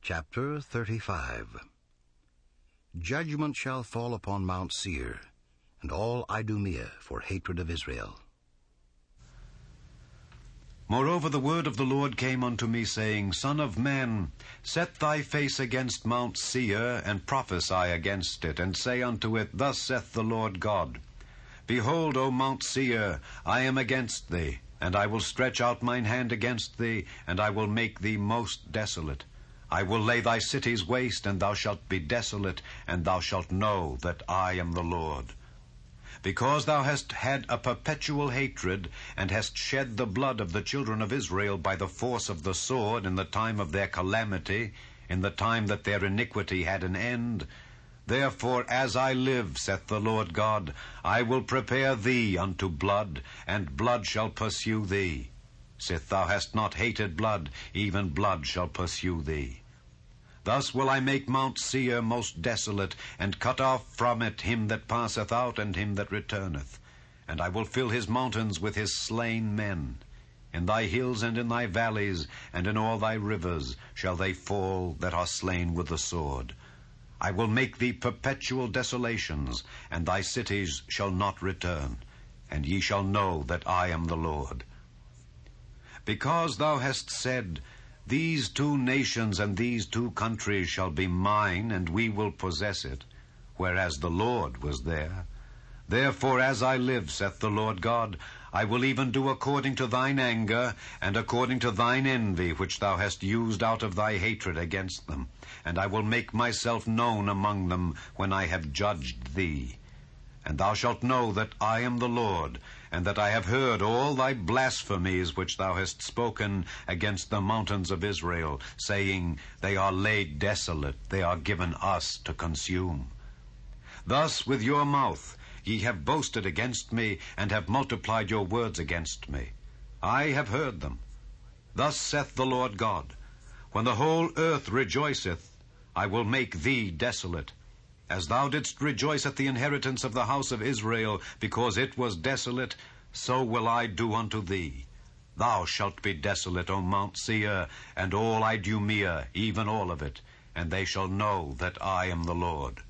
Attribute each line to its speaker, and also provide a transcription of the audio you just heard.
Speaker 1: Chapter 35. Judgment shall fall upon Mount Seir, and all Idumea for hatred of Israel.
Speaker 2: Moreover the word of the Lord came unto me, saying, Son of man, set thy face against Mount Seir, and prophesy against it, and say unto it, Thus saith the Lord God, Behold, O Mount Seir, I am against thee, and I will stretch out mine hand against thee, and I will make thee most desolate. I will lay thy cities waste, and thou shalt be desolate, and thou shalt know that I am the Lord. Because thou hast had a perpetual hatred, and hast shed the blood of the children of Israel by the force of the sword in the time of their calamity, in the time that their iniquity had an end, therefore, as I live, saith the Lord God, I will prepare thee unto blood, and blood shall pursue thee. Sith thou hast not hated blood, even blood shall pursue thee. Thus will I make Mount Seir most desolate, and cut off from it him that passeth out, and him that returneth. And I will fill his mountains with his slain men. In thy hills and in thy valleys, and in all thy rivers, shall they fall that are slain with the sword. I will make thee perpetual desolations, and thy cities shall not return. And ye shall know that I am the Lord. Because thou hast said, These two nations and these two countries shall be mine, and we will possess it, whereas the Lord was there. Therefore, as I live, saith the Lord God, I will even do according to thine anger, and according to thine envy, which thou hast used out of thy hatred against them. And I will make myself known among them when I have judged thee. And thou shalt know that I am the Lord, and that I have heard all thy blasphemies which thou hast spoken against the mountains of Israel, saying, They are laid desolate, they are given us to consume. Thus with your mouth ye have boasted against me, and have multiplied your words against me. I have heard them. Thus saith the Lord God, When the whole earth rejoiceth, I will make thee desolate. As thou didst rejoice at the inheritance of the house of Israel, because it was desolate, so will I do unto thee. Thou shalt be desolate, O Mount Seir, and all Idumea, even all of it, and they shall know that I am the Lord.